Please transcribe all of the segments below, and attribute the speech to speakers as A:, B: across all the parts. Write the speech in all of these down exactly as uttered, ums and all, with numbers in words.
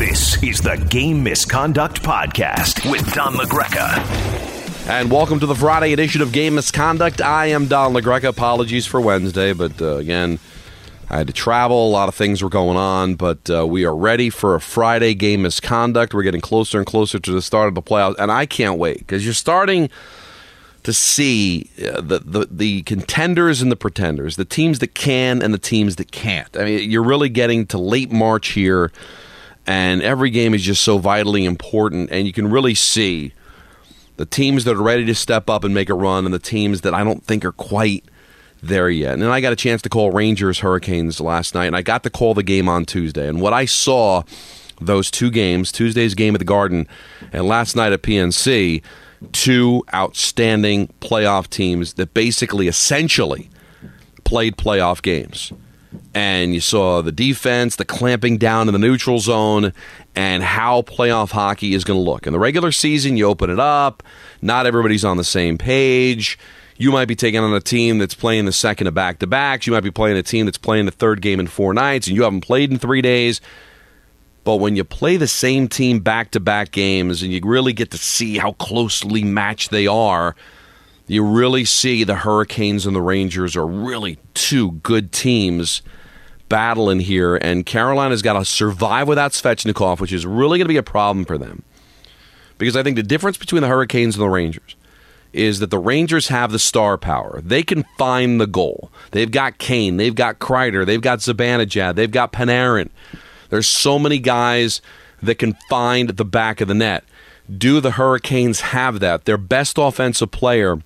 A: This is the Game Misconduct Podcast with Don LaGreca.
B: And welcome to the Friday edition of Game Misconduct. I am Don LaGreca. Apologies for Wednesday, but uh, again, I had to travel. A lot of things were going on, but uh, we are ready for a Friday Game Misconduct. We're getting closer and closer to the start of the playoffs, and I can't wait because you're starting to see uh, the, the the contenders and the pretenders, the teams that can and the teams that can't. I mean, you're really getting to late March here, and every game is just so vitally important, and you can really see the teams that are ready to step up and make a run and the teams that I don't think are quite there yet. And I got a chance to call Rangers Hurricanes last night, and I got to call the game on Tuesday. And what I saw those two games, Tuesday's game at the Garden and last night at P N C, two outstanding playoff teams that basically, essentially, played playoff games. And you saw the defense, the clamping down in the neutral zone, and how playoff hockey is going to look. In the regular season, you open it up. Not everybody's on the same page. You might be taking on a team that's playing the second of back-to-backs. You might be playing a team that's playing the third game in four nights, and you haven't played in three days. But when you play the same team back-to-back games and you really get to see how closely matched they are, you really see the Hurricanes and the Rangers are really two good teams battling here. And Carolina's got to survive without Svechnikov, which is really going to be a problem for them. Because I think the difference between the Hurricanes and the Rangers is that the Rangers have the star power. They can find the goal. They've got Kane. They've got Kreider. They've got Zibanejad. They've got Panarin. There's so many guys that can find the back of the net. Do the Hurricanes have that? Their best offensive player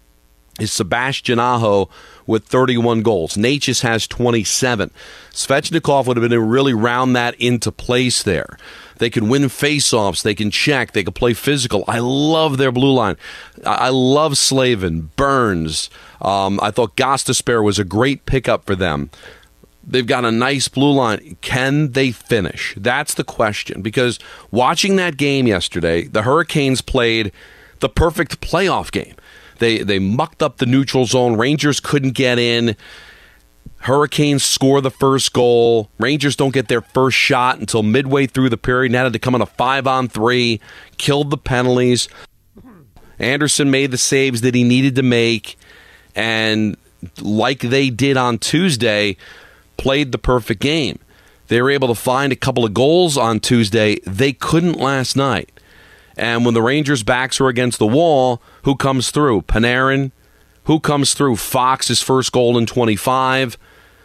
B: is Sebastian Aho with thirty-one goals. Necas has twenty-seven. Svechnikov would have been to really round that into place there. They can win faceoffs. They can check. They can play physical. I love their blue line. I love Slavin, Burns. Um, I thought Gostisbehere was a great pickup for them. They've got a nice blue line. Can they finish? That's the question. Because watching that game yesterday, the Hurricanes played the perfect playoff game. They they mucked up the neutral zone. Rangers couldn't get in. Hurricanes score the first goal. Rangers don't get their first shot until midway through the period. Now had to come on a five-on-three. Killed the penalties. Anderson made the saves that he needed to make. And like they did on Tuesday, played the perfect game. They were able to find a couple of goals on Tuesday. They couldn't last night. And when the Rangers' backs were against the wall, who comes through? Panarin. Who comes through? Fox, his first goal in twenty-five.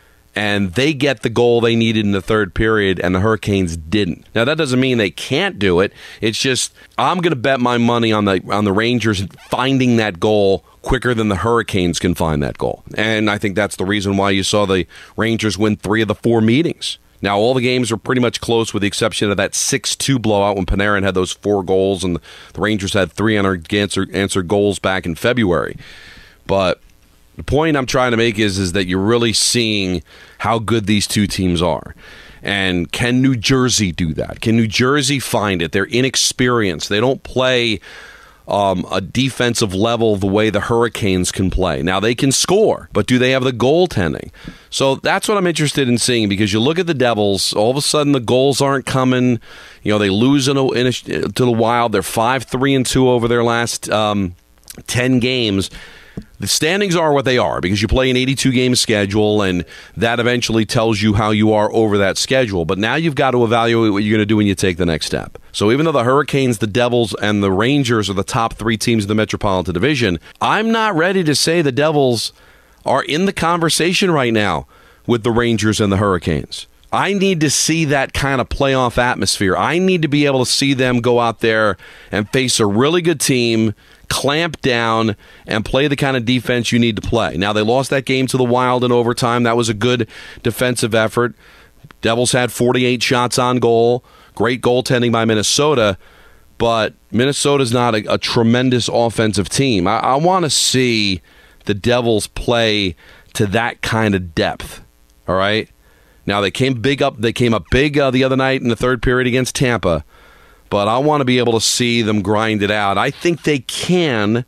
B: And they get the goal they needed in the third period, and the Hurricanes didn't. Now, that doesn't mean they can't do it. It's just, I'm going to bet my money on the on the Rangers finding that goal quicker than the Hurricanes can find that goal. And I think that's the reason why you saw the Rangers win three of the four meetings. Now, all the games are pretty much close with the exception of that six two blowout when Panarin had those four goals and the Rangers had three unanswered answered goals back in February. But the point I'm trying to make is, is that you're really seeing how good these two teams are. And can New Jersey do that? Can New Jersey find it? They're inexperienced. They don't play um, a defensive level the way the Hurricanes can play. Now, they can score, but do they have the goaltending? So that's what I'm interested in seeing, because you look at the Devils, all of a sudden the goals aren't coming. You know, they lose in a, in a, to the Wild. They're five three and two over their last um, ten games. The standings are what they are because you play an eighty-two game schedule, and that eventually tells you how you are over that schedule. But now you've got to evaluate what you're going to do when you take the next step. So even though the Hurricanes, the Devils, and the Rangers are the top three teams in the Metropolitan Division, I'm not ready to say the Devils are in the conversation right now with the Rangers and the Hurricanes. I need to see that kind of playoff atmosphere. I need to be able to see them go out there and face a really good team, clamp down, and play the kind of defense you need to play. Now, they lost that game to the Wild in overtime. That was a good defensive effort. Devils had forty-eight shots on goal. Great goaltending by Minnesota, but Minnesota's not a, a tremendous offensive team. I, I want to see the Devils play to that kind of depth, all right? Now, they came big up. They came up big uh, the other night in the third period against Tampa, but I want to be able to see them grind it out. I think they can,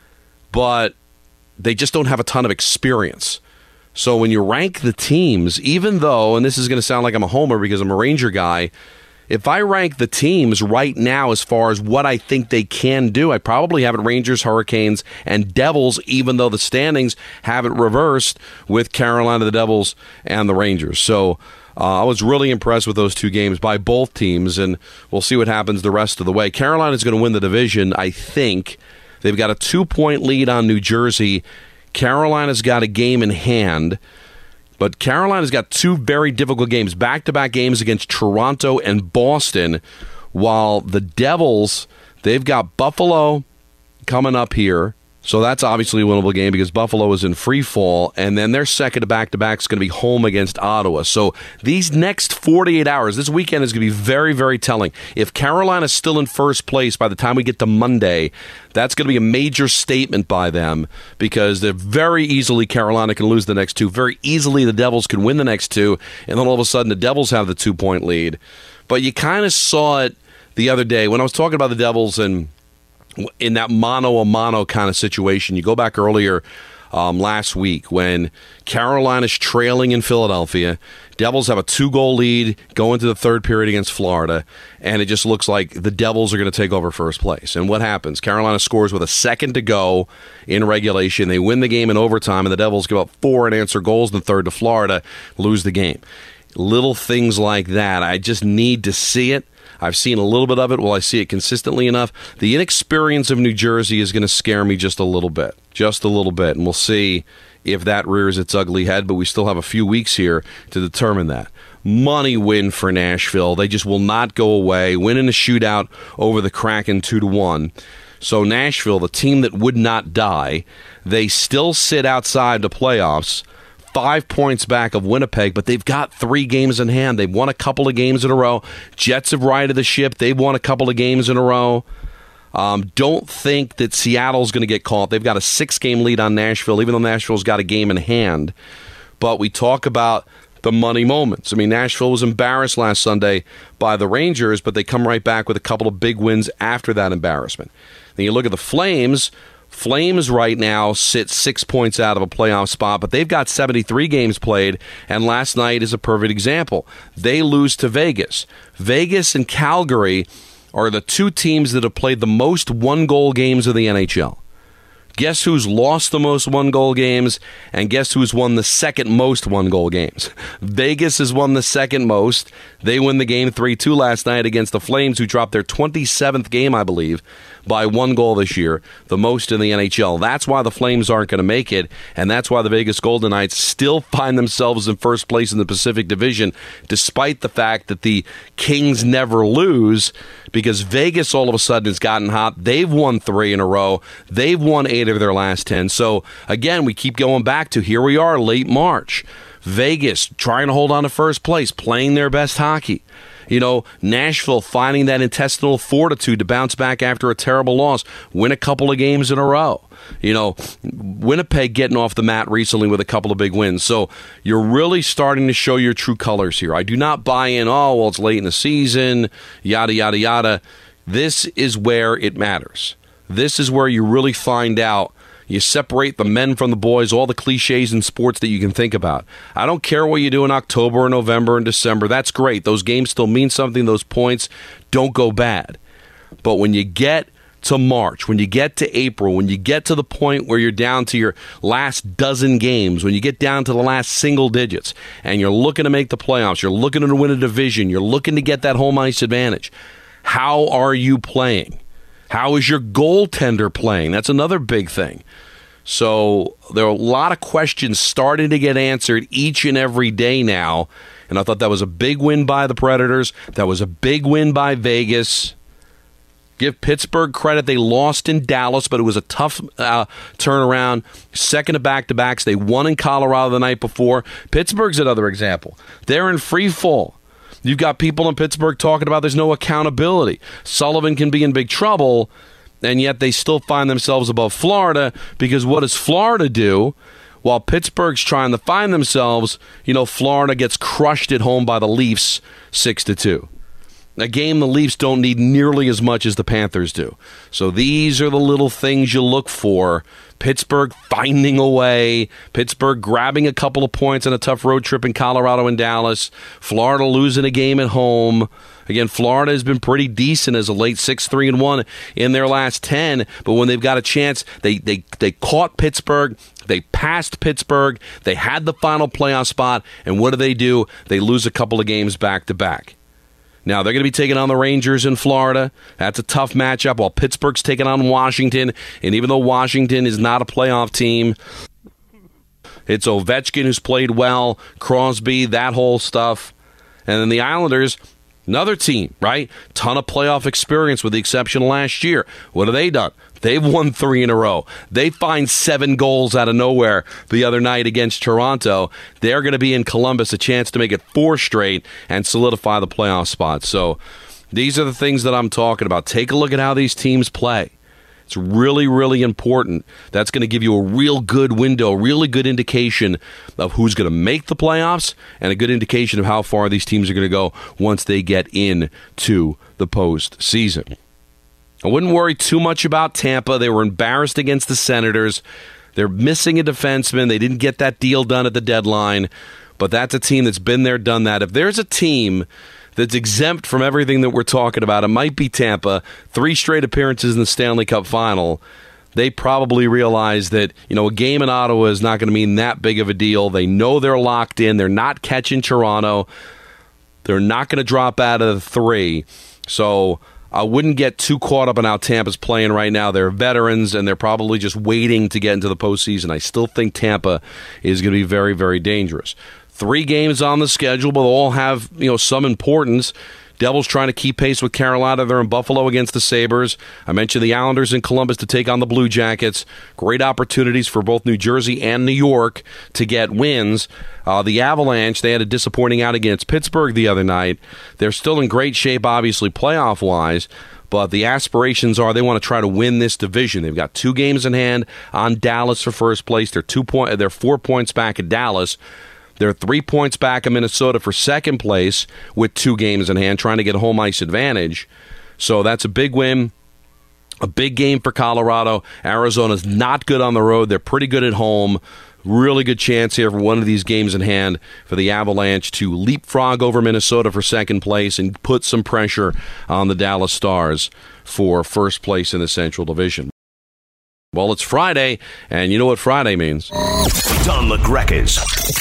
B: but they just don't have a ton of experience. So when you rank the teams, even though, and this is going to sound like I'm a homer because I'm a Ranger guy, if I rank the teams right now as far as what I think they can do, I probably have it Rangers, Hurricanes, and Devils, even though the standings have it reversed with Carolina, the Devils, and the Rangers. So uh, I was really impressed with those two games by both teams, and we'll see what happens the rest of the way. Carolina's going to win the division, I think. They've got a two-point lead on New Jersey. Carolina's got a game in hand. But Carolina's got two very difficult games, back-to-back games against Toronto and Boston, while the Devils, they've got Buffalo coming up here. So that's obviously a winnable game because Buffalo is in free fall, and then their second back-to-back is going to be home against Ottawa. So these next forty-eight hours, this weekend is going to be very, very telling. If Carolina's still in first place by the time we get to Monday, that's going to be a major statement by them because they're very easily, Carolina can lose the next two. Very easily, the Devils can win the next two, and then all of a sudden the Devils have the two-point lead. But you kind of saw it the other day when I was talking about the Devils and in that mano-a-mano kind of situation. You go back earlier um, last week when Carolina's trailing in Philadelphia. Devils have a two-goal lead going to the third period against Florida, and it just looks like the Devils are going to take over first place. And what happens? Carolina scores with a second to go in regulation. They win the game in overtime, and the Devils give up four unanswered goals in the third to Florida, lose the game. Little things like that. I just need to see it. I've seen a little bit of it. Will I see it consistently enough? The inexperience of New Jersey is going to scare me just a little bit. Just a little bit. And we'll see if that rears its ugly head. But we still have a few weeks here to determine that. Money win for Nashville. They just will not go away. Win in a shootout over the Kraken two to one. So Nashville, the team that would not die, they still sit outside the playoffs. Five points back of Winnipeg, but they've got three games in hand. They've won a couple of games in a row. Jets have righted the ship. They've won a couple of games in a row. Um, don't think that Seattle's going to get caught. They've got a six-game lead on Nashville, even though Nashville's got a game in hand. But we talk about the money moments. I mean, Nashville was embarrassed last Sunday by the Rangers, but they come right back with a couple of big wins after that embarrassment. Then you look at the Flames. Flames right now sit six points out of a playoff spot, but they've got seventy-three games played, and last night is a perfect example. They lose to Vegas. Vegas and Calgary are the two teams that have played the most one-goal games of the N H L. Guess who's lost the most one-goal games, and guess who's won the second most one-goal games? Vegas has won the second most. They win the game three two last night against the Flames, who dropped their twenty-seventh game, I believe, by one goal this year, the most in the N H L. That's why the Flames aren't going to make it, and that's why the Vegas Golden Knights still find themselves in first place in the Pacific Division, despite the fact that the Kings never lose, because Vegas all of a sudden has gotten hot. They've won three in a row. They've won eight of their last ten. So, again, we keep going back to here we are, late March. Vegas trying to hold on to first place, playing their best hockey. You know, Nashville finding that intestinal fortitude to bounce back after a terrible loss, win a couple of games in a row. You know, Winnipeg getting off the mat recently with a couple of big wins. So you're really starting to show your true colors here. I do not buy in, oh, well, it's late in the season, yada, yada, yada. This is where it matters. This is where you really find out. You separate the men from the boys, all the cliches in sports that you can think about. I don't care what you do in October or November and December. That's great. Those games still mean something. Those points don't go bad. But when you get to March, when you get to April, when you get to the point where you're down to your last dozen games, when you get down to the last single digits, and you're looking to make the playoffs, you're looking to win a division, you're looking to get that home ice advantage, how are you playing? How is your goaltender playing? That's another big thing. So there are a lot of questions starting to get answered each and every day now. And I thought that was a big win by the Predators. That was a big win by Vegas. Give Pittsburgh credit. They lost in Dallas, but it was a tough uh, turnaround. Second of back-to-backs. They won in Colorado the night before. Pittsburgh's another example. They're in free fall. You've got people in Pittsburgh talking about there's no accountability. Sullivan can be in big trouble, and yet they still find themselves above Florida because what does Florida do? While Pittsburgh's trying to find themselves, you know, Florida gets crushed at home by the Leafs six to two. a game the Leafs don't need nearly as much as the Panthers do. So these are the little things you look for. Pittsburgh finding a way. Pittsburgh grabbing a couple of points on a tough road trip in Colorado and Dallas. Florida losing a game at home. Again, Florida has been pretty decent as a late six three and one in their last ten, but when they've got a chance, they they they caught Pittsburgh, they passed Pittsburgh, they had the final playoff spot, and what do they do? They lose a couple of games back to back. Now, they're going to be taking on the Rangers in Florida. That's a tough matchup, while Pittsburgh's taking on Washington, and even though Washington is not a playoff team, it's Ovechkin who's played well, Crosby, that whole stuff. And then the Islanders, another team, right? Ton of playoff experience with the exception of last year. What have they done? They've won three in a row. They find seven goals out of nowhere the other night against Toronto. They're going to be in Columbus, a chance to make it four straight and solidify the playoff spot. So these are the things that I'm talking about. Take a look at how these teams play. It's really, really important. That's going to give you a real good window, really good indication of who's going to make the playoffs and a good indication of how far these teams are going to go once they get into the postseason. I wouldn't worry too much about Tampa. They were embarrassed against the Senators. They're missing a defenseman. They didn't get that deal done at the deadline, but that's a team that's been there, done that. If there's a team that's exempt from everything that we're talking about, it might be Tampa. Three straight appearances in the Stanley Cup final. They probably realize that, you know, a game in Ottawa is not going to mean that big of a deal. They know they're locked in. They're not catching Toronto. They're not going to drop out of the three. So I wouldn't get too caught up in how Tampa's playing right now. They're veterans, and they're probably just waiting to get into the postseason. I still think Tampa is going to be very, very dangerous. Three games on the schedule, but all have, you know, some importance. Devils trying to keep pace with Carolina. They're in Buffalo against the Sabres. I mentioned the Islanders in Columbus to take on the Blue Jackets. Great opportunities for both New Jersey and New York to get wins. Uh, the Avalanche, they had a disappointing out against Pittsburgh the other night. They're still in great shape, obviously, playoff-wise. But the aspirations are they want to try to win this division. They've got two games in hand on Dallas for first place. They're two point, they're four points back at Dallas. They're three points back of Minnesota for second place with two games in hand, trying to get home ice advantage. So that's a big win, a big game for Colorado. Arizona's not good on the road. They're pretty good at home. Really good chance here for one of these games in hand for the Avalanche to leapfrog over Minnesota for second place and put some pressure on the Dallas Stars for first place in the Central Division. Well, it's Friday, and you know what Friday means.
A: Don LaGreca's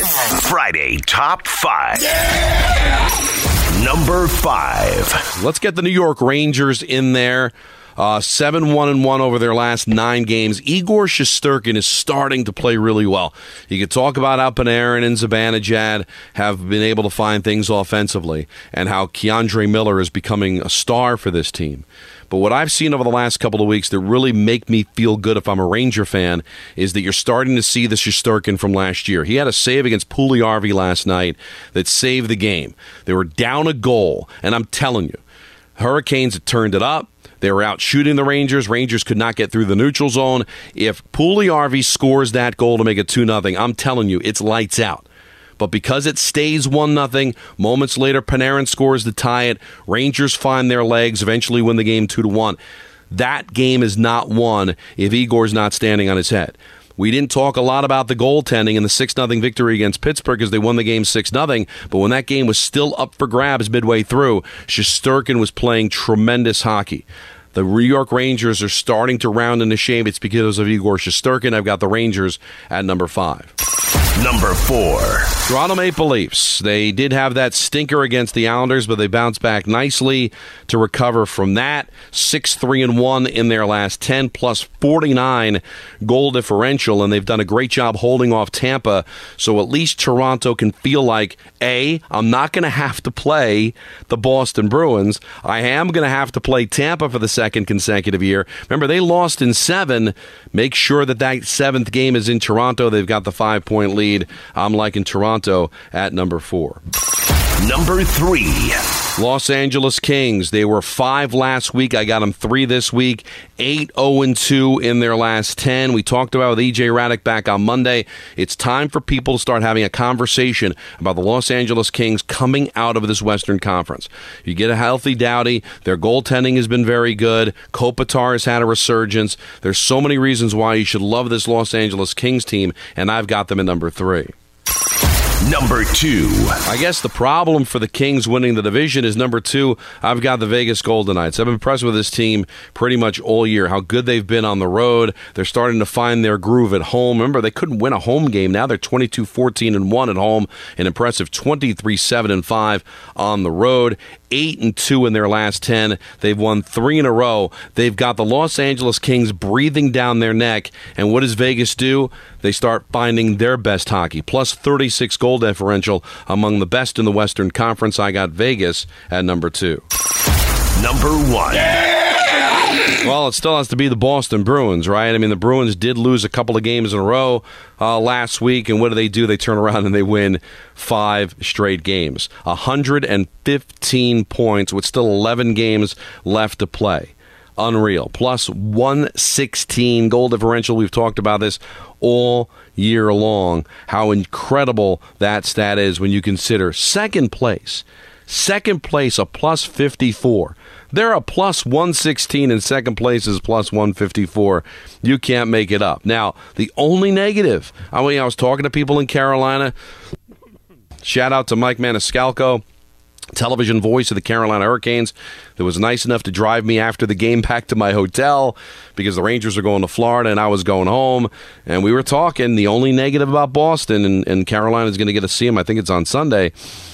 A: Friday Top five. Yeah! Number five.
B: Let's get the New York Rangers in there. Uh, seven one and one over their last nine games. Igor Shesterkin is starting to play really well. You could talk about how Panarin and Zibanejad have been able to find things offensively and how Keandre Miller is becoming a star for this team. But what I've seen over the last couple of weeks that really make me feel good if I'm a Ranger fan is that you're starting to see the Shesterkin from last year. He had a save against Puljujärvi last night that saved the game. They were down a goal, and I'm telling you, Hurricanes had turned it up. They were out shooting the Rangers. Rangers could not get through the neutral zone. If Puljujärvi scores that goal to make it two nothing, I'm telling you, it's lights out. But because it stays one nothing, moments later, Panarin scores to tie it. Rangers find their legs, eventually win the game two to one. That game is not won if Igor's not standing on his head. We didn't talk a lot about the goaltending in the six nothing victory against Pittsburgh because they won the game six nothing, but when that game was still up for grabs midway through, Shesterkin was playing tremendous hockey. The New York Rangers are starting to round into shape. It's because of Igor Shesterkin. I've got the Rangers at number five.
A: Number four.
B: Toronto Maple Leafs. They did have that stinker against the Islanders, but they bounced back nicely to recover from that. six three and one in their last ten, plus forty-nine goal differential, and they've done a great job holding off Tampa. So at least Toronto can feel like, A, I'm not going to have to play the Boston Bruins. I am going to have to play Tampa for the second consecutive year. Remember, they lost in seven. Make sure that that seventh game is in Toronto. They've got the five-point lead. I'm liking Toronto at number four.
A: Number three.
B: Los Angeles Kings. They were five last week. I got them three this week. eight oh and two in their last ten. We talked about with E J Radick back on Monday. It's time for people to start having a conversation about the Los Angeles Kings coming out of this Western Conference. You get a healthy Doughty. Their goaltending has been very good. Kopitar has had a resurgence. There's so many reasons why you should love this Los Angeles Kings team, and I've got them at number three.
A: Number two.
B: I guess the problem for the Kings winning the division is number two. I've got the Vegas Golden Knights. I've been impressed with this team pretty much all year, how good they've been on the road. They're starting to find their groove at home. Remember, they couldn't win a home game. Now they're twenty-two fourteen and one at home, an impressive twenty-three seven and five on the road. eight and two in their last ten. They've won three in a row. They've got the Los Angeles Kings breathing down their neck. And what does Vegas do? They start finding their best hockey. Plus thirty-six goal differential, among the best in the Western Conference. I got Vegas at number two.
A: Number one.
B: Well, it still has to be the Boston Bruins, right? I mean, the Bruins did lose a couple of games in a row uh, last week, and what do they do? They turn around and they win five straight games. one hundred fifteen points with still eleven games left to play. Unreal. Plus one sixteen goal differential. We've talked about this all year long, how incredible that stat is when you consider second place. Second place, a plus fifty-four. They're a plus one sixteen, and second place is plus one fifty-four. You can't make it up. Now, the only negative, I mean, I was talking to people in Carolina. Shout out to Mike Maniscalco, television voice of the Carolina Hurricanes, that was nice enough to drive me after the game back to my hotel because the Rangers are going to Florida and I was going home. And we were talking. The only negative about Boston, and, and Carolina is going to get to see them, I think it's on Sunday,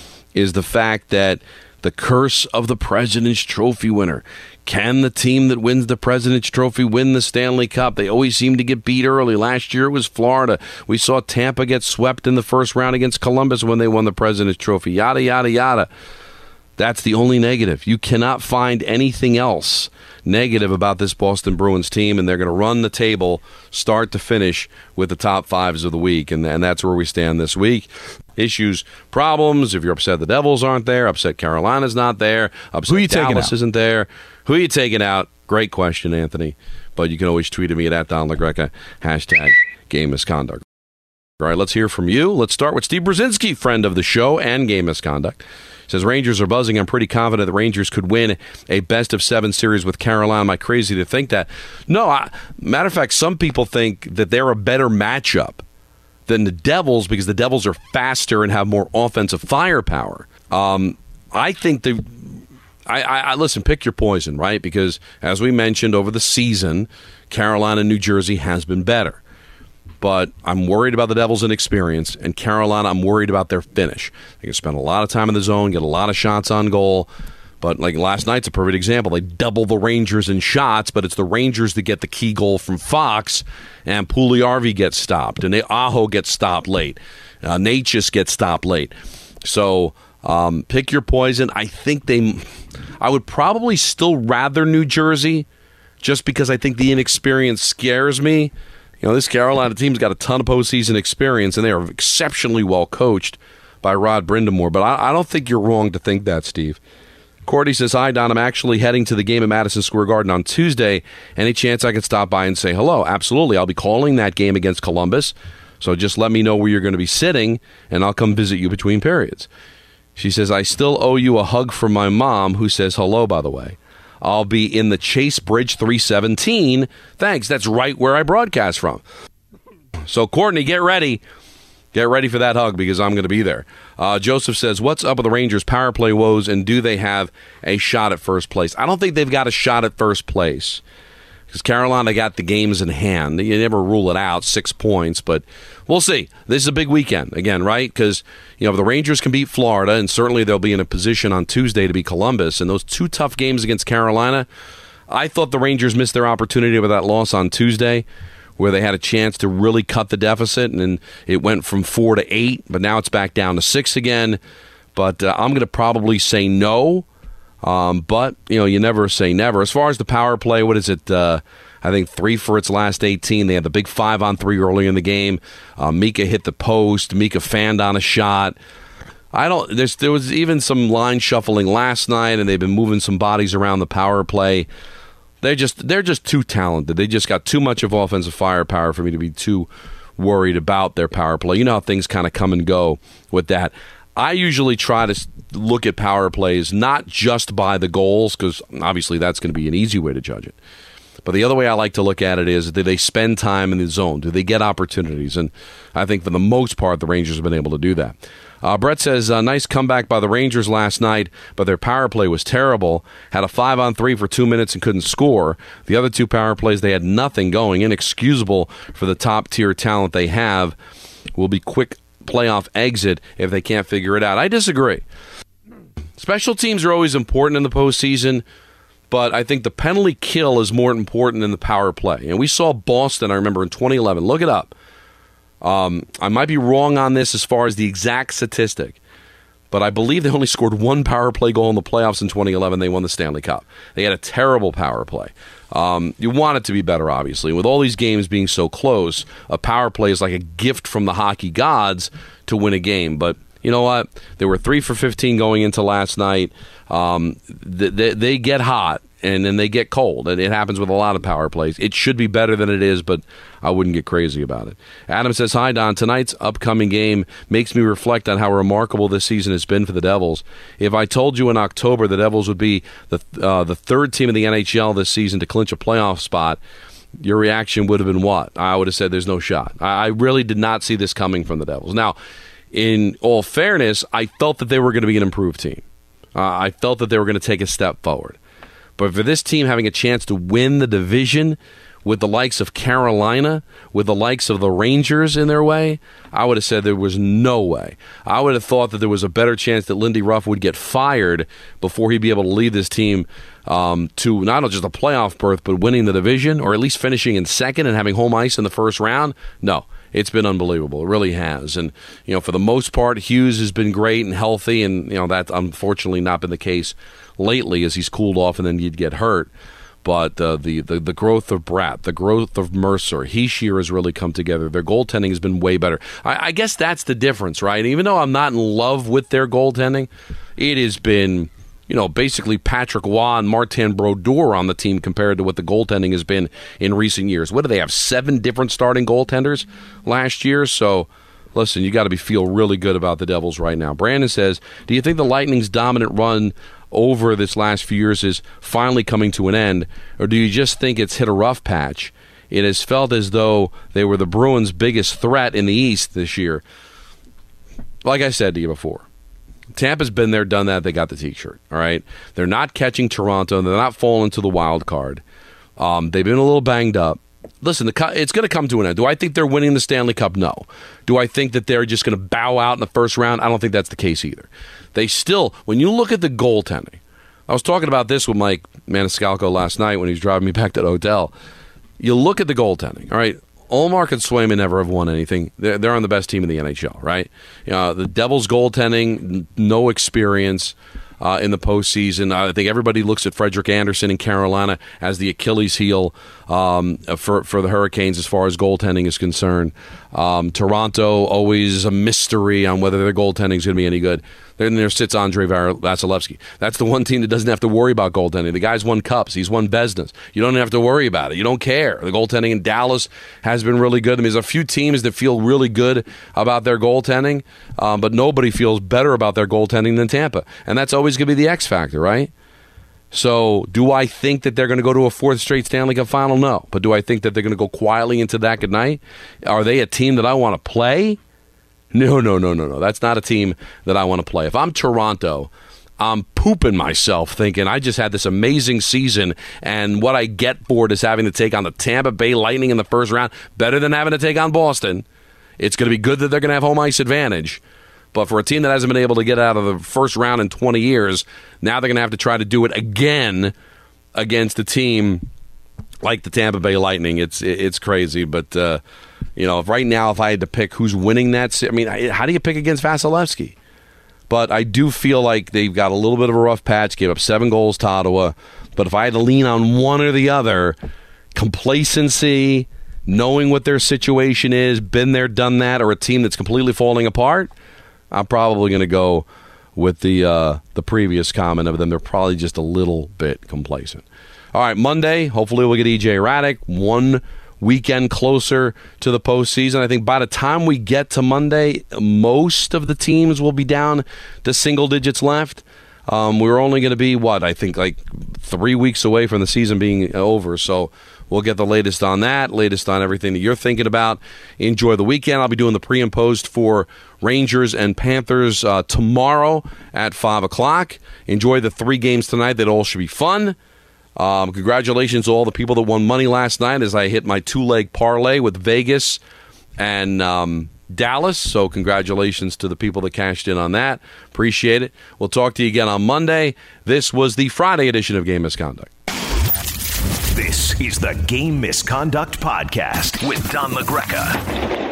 B: is the fact that the curse of the President's Trophy winner. Can the team that wins the President's Trophy win the Stanley Cup? They always seem to get beat early. Last year it was Florida. We saw Tampa get swept in the first round against Columbus when they won the President's Trophy. Yada, yada, yada. That's the only negative. You cannot find anything else negative about this Boston Bruins team, and they're going to run the table start to finish with the top fives of the week, and, and that's where we stand this week. Issues, problems, if you're upset the Devils aren't there, upset Carolina's not there, upset
C: Who you
B: Dallas isn't there. Who are you taking out? Great question, Anthony. But you can always tweet at me at, at Don LaGreca, hashtag game misconduct. All right, let's hear from you. Let's start with Steve Brzezinski, friend of the show and Game Misconduct. Says, Rangers are buzzing. I'm pretty confident the Rangers could win a best-of-seven series with Carolina. Am I crazy to think that? No, I, matter of fact, some people think that they're a better matchup than the Devils because the Devils are faster and have more offensive firepower. Um, I think the I, I, I listen, pick your poison, right? Because as we mentioned over the season, Carolina and New Jersey has been better. But I'm worried about the Devils' inexperience, and Carolina, I'm worried about their finish. They can spend a lot of time in the zone, get a lot of shots on goal. But like last night's a perfect example. They double the Rangers in shots, but it's the Rangers that get the key goal from Fox, and Puljujarvi gets stopped, and Aho gets stopped late. Uh, Necas gets stopped late. So um, pick your poison. I think they – I would probably still rather New Jersey just because I think the inexperience scares me. You know, this Carolina team's got a ton of postseason experience, and they are exceptionally well coached by Rod Brindamore. But I, I don't think you're wrong to think that, Steve. Cordy says, hi, Don. I'm actually heading to the game at Madison Square Garden on Tuesday. Any chance I could stop by and say hello? Absolutely. I'll be calling that game against Columbus. So just let me know where you're going to be sitting, and I'll come visit you between periods. She says, I still owe you a hug from my mom, who says hello, by the way. I'll be in the Chase Bridge three seventeen. Thanks. That's right where I broadcast from. So, Courtney, get ready. Get ready for that hug because I'm going to be there. Uh, Joseph says, what's up with the Rangers' power play woes, and do they have a shot at first place? I don't think they've got a shot at first place because Carolina got the games in hand. You never rule it out, six points, but we'll see. This is a big weekend, again, right? Because, you know, if the Rangers can beat Florida, and certainly they'll be in a position on Tuesday to beat Columbus, and those two tough games against Carolina, I thought the Rangers missed their opportunity with that loss on Tuesday, where they had a chance to really cut the deficit, and then it went from four to eight, but now it's back down to six again. But uh, I'm going to probably say no, um, but, you know, you never say never. As far as the power play, what is it? Uh, I think three for its last eighteen. They had the big five on three early in the game. Uh, Mika hit the post. Mika fanned on a shot. I don't. There's, there was even some line shuffling last night, and they've been moving some bodies around the power play. They're just they're just too talented. They just got too much of offensive firepower for me to be too worried about their power play. You know how things kind of come and go with that. I usually try to look at power plays not just by the goals, because obviously that's going to be an easy way to judge it. But the other way I like to look at it is, do they spend time in the zone? Do they get opportunities? And I think for the most part, the Rangers have been able to do that. Uh, Brett says, uh, nice comeback by the Rangers last night, but their power play was terrible. Had a five-on-three for two minutes and couldn't score. The other two power plays, they had nothing going. Inexcusable for the top-tier talent they have. Will be quick playoff exit if they can't figure it out. I disagree. Special teams are always important in the postseason, but I think the penalty kill is more important than the power play. And we saw Boston, I remember, in twenty eleven. Look it up. Um, I might be wrong on this as far as the exact statistic, but I believe they only scored one power play goal in the playoffs in twenty eleven. They won the Stanley Cup. They had a terrible power play. Um, you want it to be better, obviously. With all these games being so close, a power play is like a gift from the hockey gods to win a game. But you know what? They were three for fifteen going into last night. Um, they, they, they get hot, and then they get cold. And it happens with a lot of power plays. It should be better than it is, but I wouldn't get crazy about it. Adam says, hi, Don. Tonight's upcoming game makes me reflect on how remarkable this season has been for the Devils. If I told you in October the Devils would be the uh, the third team in the N H L this season to clinch a playoff spot, your reaction would have been what? I would have said there's no shot. I, I really did not see this coming from the Devils. Now, in all fairness, I felt that they were going to be an improved team. Uh, I felt that they were going to take a step forward. But for this team having a chance to win the division with the likes of Carolina, with the likes of the Rangers in their way, I would have said there was no way. I would have thought that there was a better chance that Lindy Ruff would get fired before he'd be able to lead this team um, to not just a playoff berth, but winning the division, or at least finishing in second and having home ice in the first round. No. It's been unbelievable. It really has. And, you know, for the most part, Hughes has been great and healthy, and, you know, that's unfortunately not been the case lately as he's cooled off and then you'd get hurt. But uh, the, the the growth of Bratt, the growth of Mercer, Hischier has really come together. Their goaltending has been way better. I, I guess that's the difference, right? Even though I'm not in love with their goaltending, it has been, you know, basically Patrick Waugh and Martin Brodeur on the team compared to what the goaltending has been in recent years. What do they have, seven different starting goaltenders last year? So, listen, you got to be feel really good about the Devils right now. Brandon says, do you think the Lightning's dominant run over this last few years is finally coming to an end, or do you just think it's hit a rough patch? It has felt as though they were the Bruins' biggest threat in the East this year. Like I said to you before, Tampa's been there, done that. They got the T-shirt, all right? They're not catching Toronto. They're not falling to the wild card. Um, they've been a little banged up. Listen, the, it's going to come to an end. Do I think they're winning the Stanley Cup? No. Do I think that they're just going to bow out in the first round? I don't think that's the case either. They still, when you look at the goaltending, I was talking about this with Mike Maniscalco last night when he was driving me back to the hotel. You look at the goaltending, all right? Ullmark and Swayman never have won anything. They're, they're on the best team in the N H L, right? You know, the Devils' goaltending, no experience uh, in the postseason. I think everybody looks at Frederik Andersen in Carolina as the Achilles heel um, for, for the Hurricanes as far as goaltending is concerned. Um, Toronto, always a mystery on whether their goaltending is going to be any good. Then there sits Andrei Vasilevsky. That's the one team that doesn't have to worry about goaltending. The guy's won cups. He's won Vezina. You don't have to worry about it. You don't care. The goaltending in Dallas has been really good. I mean, there's a few teams that feel really good about their goaltending, um, but nobody feels better about their goaltending than Tampa. And that's always going to be the X factor, right? So do I think that they're going to go to a fourth straight Stanley Cup final? No. But do I think that they're going to go quietly into that good night? Are they a team that I want to play? No, no, no, no, no. That's not a team that I want to play. If I'm Toronto, I'm pooping myself thinking I just had this amazing season, and what I get for it is having to take on the Tampa Bay Lightning in the first round, better than having to take on Boston. It's going to be good that they're going to have home ice advantage. But for a team that hasn't been able to get out of the first round in twenty years, now they're going to have to try to do it again against a team like the Tampa Bay Lightning. It's it's crazy, but uh, you know, if right now, if I had to pick who's winning that, I mean, how do you pick against Vasilevsky? But I do feel like they've got a little bit of a rough patch, gave up seven goals to Ottawa. But if I had to lean on one or the other, complacency, knowing what their situation is, been there, done that, or a team that's completely falling apart, I'm probably going to go with the uh, the previous comment of them. They're probably just a little bit complacent. All right, Monday, hopefully we'll get E J Raddick. One weekend closer to the postseason. I think by the time we get to Monday, most of the teams will be down to single digits left. Um, we're only going to be, what, I think like three weeks away from the season being over. So we'll get the latest on that, latest on everything that you're thinking about. Enjoy the weekend. I'll be doing the pre and post for Rangers and Panthers uh, tomorrow at five o'clock. Enjoy the three games tonight. That all should be fun. Um, congratulations to all the people that won money last night as I hit my two-leg parlay with Vegas and um, Dallas. So congratulations to the people that cashed in on that. Appreciate it. We'll talk to you again on Monday. This was the Friday edition of Game Misconduct.
A: This is the Game Misconduct Podcast with Don LaGreca.